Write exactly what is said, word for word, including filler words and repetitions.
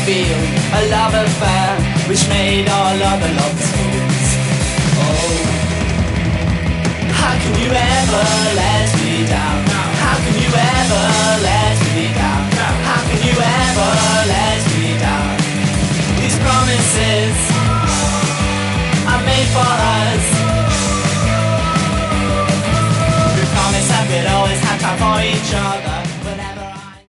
feel a love affair which made all other lovers fools. Oh, how can you ever let me down? How can you ever let me down? How can you ever let me down? These promises are made for us. We promised that we'd always have time for each other.